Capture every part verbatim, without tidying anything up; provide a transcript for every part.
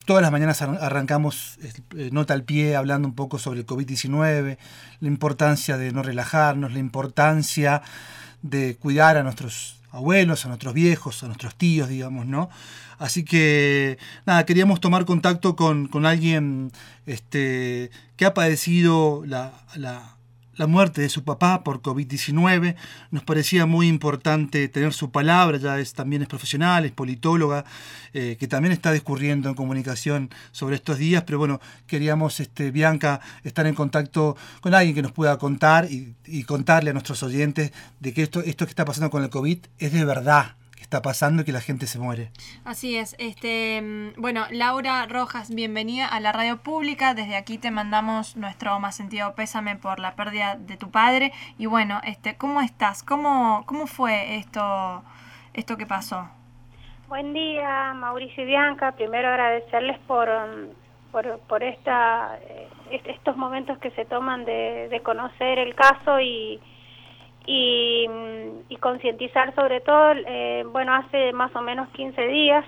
todas las mañanas arrancamos eh, Nota al Pie hablando un poco sobre el COVID diecinueve, la importancia de no relajarnos, la importancia de cuidar a nuestros abuelos, a nuestros viejos, a nuestros tíos, digamos, ¿no? Así que, nada, queríamos tomar contacto con, con alguien este, que ha padecido la, la, la muerte de su papá por COVID diecinueve. Nos parecía muy importante tener su palabra, ya es, también es profesional, es politóloga, eh, que también está discurriendo en comunicación sobre estos días, pero bueno, queríamos, este, Bianca, estar en contacto con alguien que nos pueda contar y, y contarle a nuestros oyentes de que esto, esto que está pasando con el COVID es de verdad, que está pasando y que la gente se muere. Así es. Este, bueno, Laura Rojas, bienvenida a la radio pública. Desde aquí te mandamos nuestro más sentido pésame por la pérdida de tu padre. Y bueno, este, ¿cómo estás? ¿Cómo, cómo fue esto, esto que pasó? Buen día, Mauricio y Bianca. Primero agradecerles por, por, por esta, estos momentos que se toman de, de conocer el caso y y, y concientizar sobre todo. Eh, bueno, hace más o menos quince días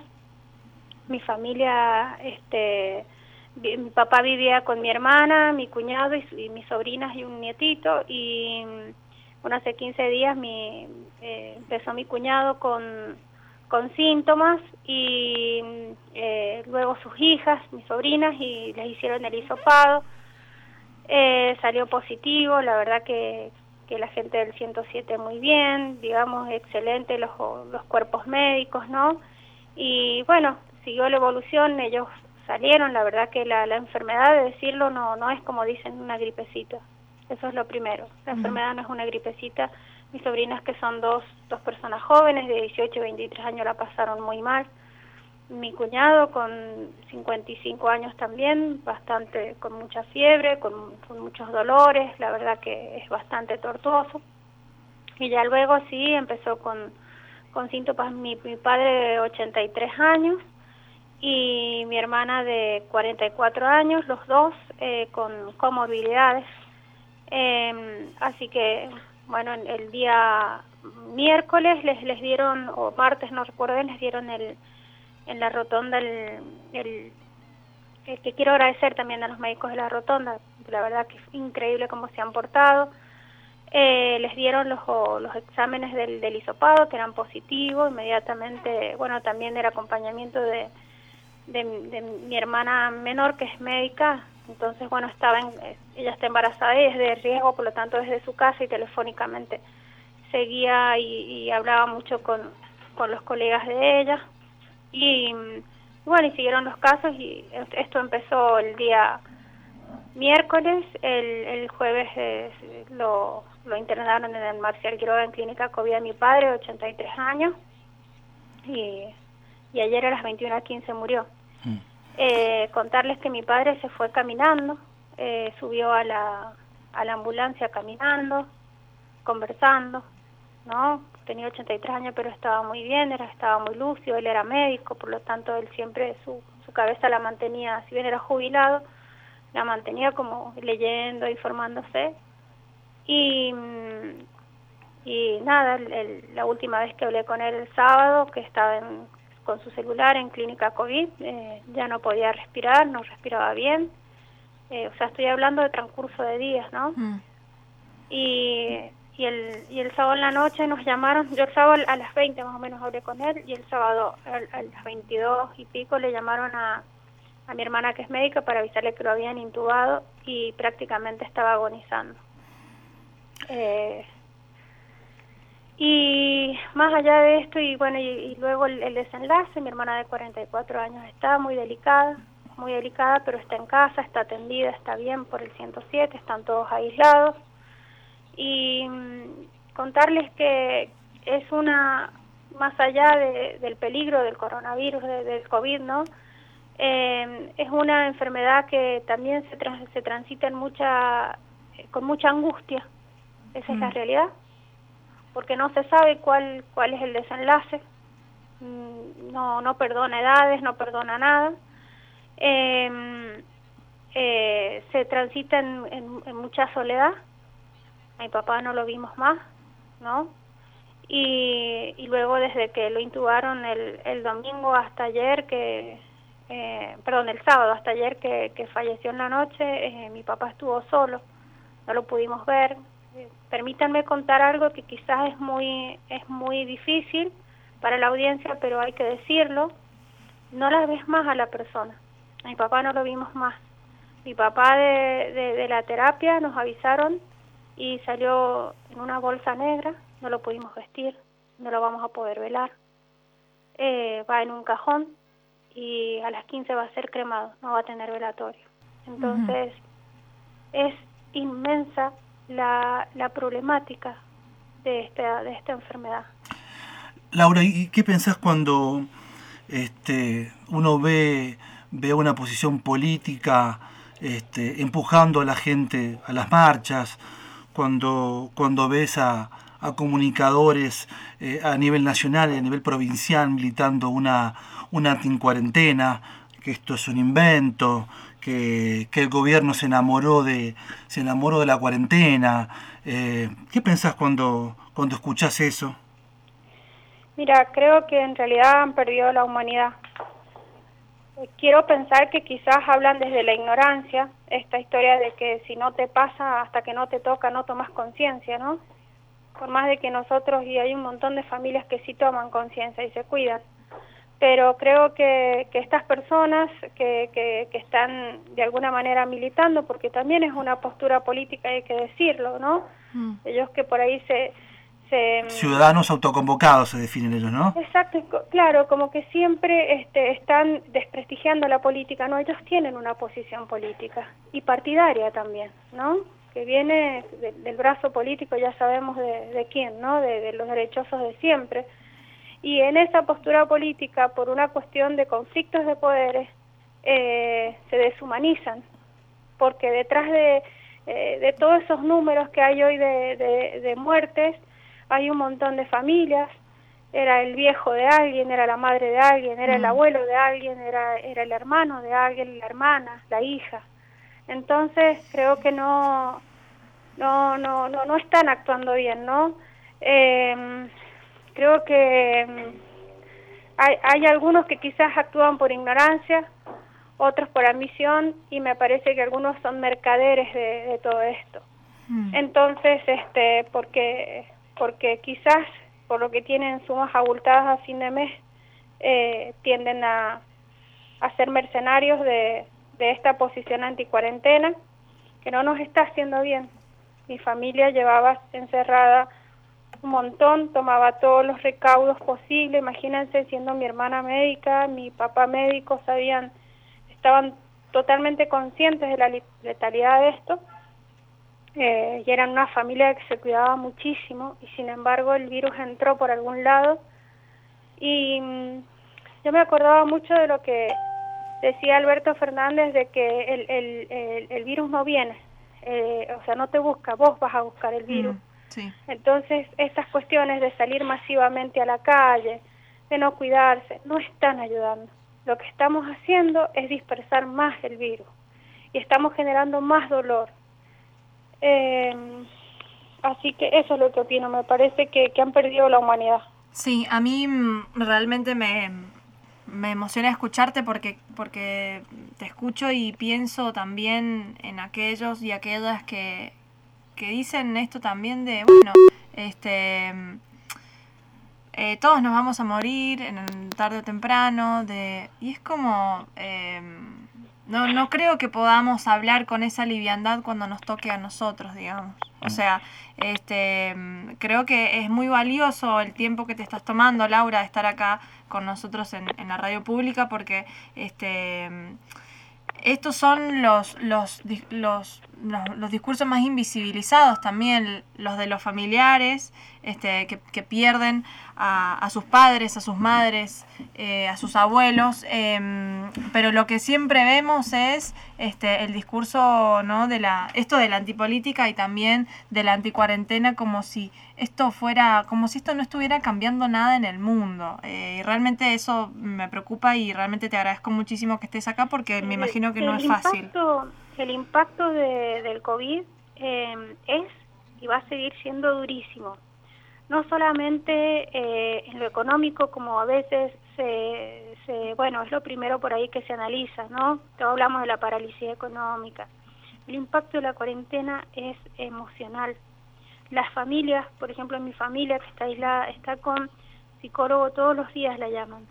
mi familia, este, mi papá vivía con mi hermana, mi cuñado y, y mis sobrinas y un nietito, y bueno, hace quince días mi, eh, empezó mi cuñado con, con síntomas y eh, luego sus hijas, mis sobrinas, y les hicieron el hisopado, eh, salió positivo. La verdad que que la gente del ciento siete muy bien, digamos, excelente los, los cuerpos médicos, ¿no? Y bueno, siguió la evolución, ellos salieron. La verdad que la, la enfermedad, de decirlo, no no es como dicen, una gripecita. Eso es lo primero. La uh-huh. enfermedad no es una gripecita. Mis sobrinas, que son dos, dos personas jóvenes, de dieciocho y veintitrés años, la pasaron muy mal. Mi cuñado con cincuenta y cinco años también, bastante, con mucha fiebre, con, con muchos dolores, la verdad que es bastante tortuoso. Y ya luego sí empezó con, con síntomas mi, mi padre de ochenta y tres años y mi hermana de cuarenta y cuatro años, los dos eh, con comorbilidades. Eh, así que, bueno, el día miércoles les, les dieron, o martes, no recuerdo, les dieron el en la rotonda el, el, el que quiero agradecer también a los médicos de la rotonda, la verdad que es increíble cómo se han portado. Eh, les dieron los, los exámenes del, del hisopado, que eran positivos. Inmediatamente, bueno, también el acompañamiento de, de, de mi hermana menor, que es médica. Entonces, bueno, estaba en, ella está embarazada y es de riesgo, por lo tanto desde su casa y telefónicamente seguía y, y hablaba mucho con, con los colegas de ella. Y bueno, y siguieron los casos, y esto empezó el día miércoles. El, el jueves eh, lo, lo internaron en el Marcial Quiroga en Clínica COVID a mi padre, de ochenta y tres años, y, y ayer a las veintiuna quince murió. Mm. Eh, contarles que mi padre se fue caminando, eh, subió a la, a la ambulancia caminando, conversando, ¿no? Tenía ochenta y tres años, pero estaba muy bien, era, estaba muy lúcido, él era médico, por lo tanto él siempre su, su cabeza la mantenía, si bien era jubilado, la mantenía como leyendo, informándose. Y, y nada, el, el, la última vez que hablé con él el sábado, que estaba en, con su celular en Clínica COVID, eh, ya no podía respirar, no respiraba bien. Eh, o sea, estoy hablando de transcurso de días, ¿no? Mm. Y... Y el, y el sábado en la noche nos llamaron, yo el sábado a las veinte más o menos hablé con él, y el sábado a, a las veintidós y pico le llamaron a, a mi hermana, que es médica, para avisarle que lo habían intubado y prácticamente estaba agonizando. Eh, y más allá de esto, y bueno, y, y luego el, el desenlace, mi hermana de cuarenta y cuatro años está muy delicada, muy delicada, pero está en casa, está atendida, está bien por el ciento siete, están todos aislados. Y mmm, contarles que es una, más allá de, del peligro del coronavirus, de, del COVID, ¿no? Eh, es una enfermedad que también se, trans, se transita en mucha, con mucha angustia. Esa mm. es la realidad, porque no se sabe cuál, cuál es el desenlace. Mm, no, no perdona edades, no perdona nada. Eh, eh, se transita en, en, en mucha soledad. A mi papá no lo vimos más, ¿no? Y, y luego desde que lo intubaron el, el domingo hasta ayer, que eh, perdón, el sábado, hasta ayer que, que falleció en la noche, eh, mi papá estuvo solo, no lo pudimos ver. Eh, permítanme contar algo que quizás es muy, es muy difícil para la audiencia, pero hay que decirlo. No la ves más a la persona. A mi papá no lo vimos más. Mi papá de, de, de la terapia nos avisaron y salió en una bolsa negra, no lo pudimos vestir, no lo vamos a poder velar. Eh, va en un cajón y a las quince va a ser cremado, no va a tener velatorio. Entonces, uh-huh. es inmensa la, la problemática de esta, de esta enfermedad. Laura, ¿y qué pensás cuando este, uno ve, ve una posición política este, empujando a la gente a las marchas, cuando, cuando ves a, a comunicadores eh, a nivel nacional y a nivel provincial militando una, una anticuarentena, que esto es un invento, que, que el gobierno se enamoró de, se enamoró de la cuarentena? Eh, ¿Qué pensás cuando, cuando escuchás eso? Mira, creo que en realidad han perdido la humanidad. Quiero pensar que quizás hablan desde la ignorancia, esta historia de que si no te pasa hasta que no te toca no tomas conciencia, ¿no? Por más de que nosotros, y hay un montón de familias que sí toman conciencia y se cuidan, pero creo que, que estas personas que, que, que están de alguna manera militando, porque también es una postura política, hay que decirlo, ¿no? Mm. Ellos que por ahí se... Ciudadanos autoconvocados se definen ellos, ¿no? Exacto, claro, como que siempre este, están desprestigiando la política, ¿no? Ellos tienen una posición política y partidaria también, ¿no? Que viene de, del brazo político, ya sabemos de, de quién, ¿no? De, de los derechosos de siempre. Y en esa postura política, por una cuestión de conflictos de poderes, eh, se deshumanizan, porque detrás de, eh, de todos esos números que hay hoy de, de, de muertes, hay un montón de familias. Era el viejo de alguien, era la madre de alguien, era el abuelo de alguien, era, era el hermano de alguien, la hermana, la hija. Entonces creo que no no no no, no están actuando bien, ¿no? Eh, creo que hay, hay algunos que quizás actúan por ignorancia, otros por ambición, y me parece que algunos son mercaderes de, de todo esto. Mm. Entonces, este, porque porque quizás por lo que tienen sumas abultadas a fin de mes, eh, tienden a, a ser mercenarios de, de esta posición anticuarentena, que no nos está haciendo bien. Mi familia llevaba encerrada un montón, tomaba todos los recaudos posibles, imagínense, siendo mi hermana médica, mi papá médico, sabían, estaban totalmente conscientes de la letalidad de esto. Eh, y eran una familia que se cuidaba muchísimo, y sin embargo el virus entró por algún lado. Y mmm, yo me acordaba mucho de lo que decía Alberto Fernández, de que el, el, el, el virus no viene, eh, o sea, no te busca, vos vas a buscar el virus. Mm, sí. Entonces estas cuestiones de salir masivamente a la calle, de no cuidarse, no están ayudando. Lo que estamos haciendo es dispersar más el virus y estamos generando más dolor. Eh, así que eso es lo que opino, me parece que, que han perdido la humanidad. Sí, a mí realmente me, me emociona escucharte porque, porque te escucho y pienso también en aquellos y aquellas que, que dicen esto también de, bueno, este, eh, todos nos vamos a morir en tarde o temprano, de, y es como... Eh, No, no creo que podamos hablar con esa liviandad cuando nos toque a nosotros, digamos. O sea, este, creo que es muy valioso el tiempo que te estás tomando, Laura, de estar acá con nosotros en, en la radio pública, porque este, estos son los, los, los, los, los discursos más invisibilizados también, los de los familiares este, que, que pierden a, a sus padres, a sus madres, eh, a sus abuelos, eh, pero lo que siempre vemos es este, el discurso, ¿no? de la, esto de la antipolítica y también de la anticuarentena, como si esto fuera, como si esto no estuviera cambiando nada en el mundo. Eh, y realmente eso me preocupa y realmente te agradezco muchísimo que estés acá porque me imagino que el no es impacto, fácil. El impacto de, del COVID eh, es y va a seguir siendo durísimo. No solamente eh, en lo económico, como a veces se, eh, bueno, es lo primero por ahí que se analiza, ¿no? Todos hablamos de la parálisis económica. El impacto de la cuarentena es emocional. Las familias, por ejemplo, mi familia que está aislada, está con psicólogo todos los días, la llaman.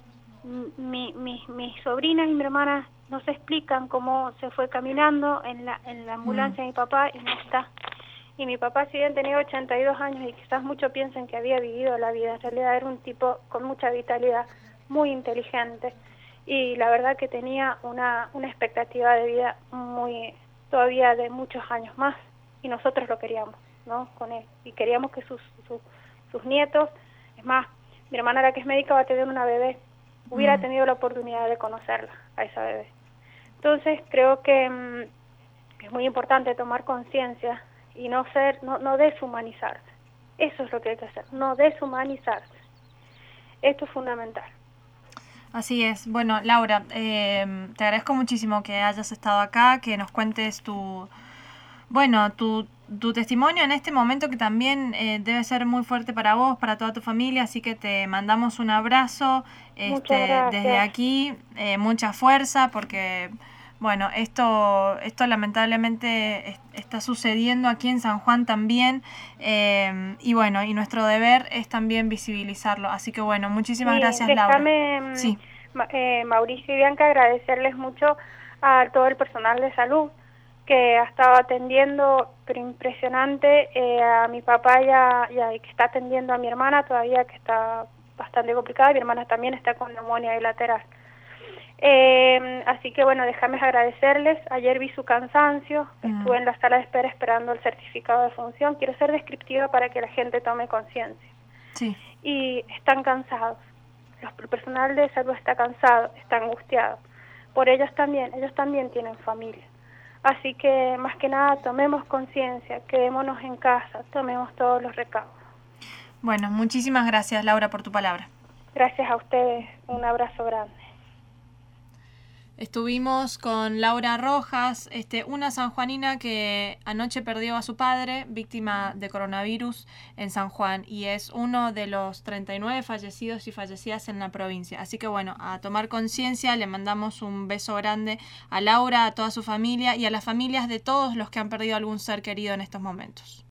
Mi, mi, mis sobrinas y mi hermana no se explican cómo se fue caminando en la, en la ambulancia mm. de mi papá y no está. Y mi papá, si bien tenía ochenta y dos años y quizás muchos piensen que había vivido la vida, en realidad era un tipo con mucha vitalidad, muy inteligente, y la verdad que tenía una, una expectativa de vida muy, todavía de muchos años más, y nosotros lo queríamos, ¿no? Con él, y queríamos que sus, sus, sus nietos, es más, mi hermana, la que es médica, va a tener una bebé, hubiera mm. tenido la oportunidad de conocerla, a esa bebé. Entonces creo que mmm, es muy importante tomar conciencia y no ser, no, no deshumanizarse. Eso es lo que hay que hacer, no deshumanizarse. Esto es fundamental. Así es. Bueno, Laura, eh, te agradezco muchísimo que hayas estado acá, que nos cuentes tu, bueno, tu, tu testimonio en este momento que también eh, debe ser muy fuerte para vos, para toda tu familia, así que te mandamos un abrazo este, desde aquí, eh, mucha fuerza, porque bueno, esto, esto lamentablemente es, está sucediendo aquí en San Juan también, eh, y bueno, y nuestro deber es también visibilizarlo, así que bueno, muchísimas sí, gracias, déjame, Laura. Sí. Eh, Mauricio y Bianca, agradecerles mucho a todo el personal de salud que ha estado atendiendo, pero impresionante, eh, a mi papá ya, ya que está atendiendo a mi hermana todavía, que está bastante complicada, mi hermana también está con neumonía bilateral. Eh, así que bueno, déjame agradecerles. Ayer vi su cansancio, mm. estuve en la sala de espera esperando el certificado de función. Quiero ser descriptiva para que la gente tome conciencia. Sí. Y están cansados. Los, el personal de salud está cansado, está angustiado. Por ellos también, ellos también tienen familia. Así que más que nada tomemos conciencia, quedémonos en casa, tomemos todos los recaudos. Bueno, muchísimas gracias, Laura, por tu palabra. Gracias a ustedes, un abrazo grande. Estuvimos con Laura Rojas, este, una sanjuanina que anoche perdió a su padre, víctima de coronavirus en San Juan, y es uno de los treinta y nueve fallecidos y fallecidas en la provincia. Así que bueno, a tomar conciencia, le mandamos un beso grande a Laura, a toda su familia y a las familias de todos los que han perdido algún ser querido en estos momentos.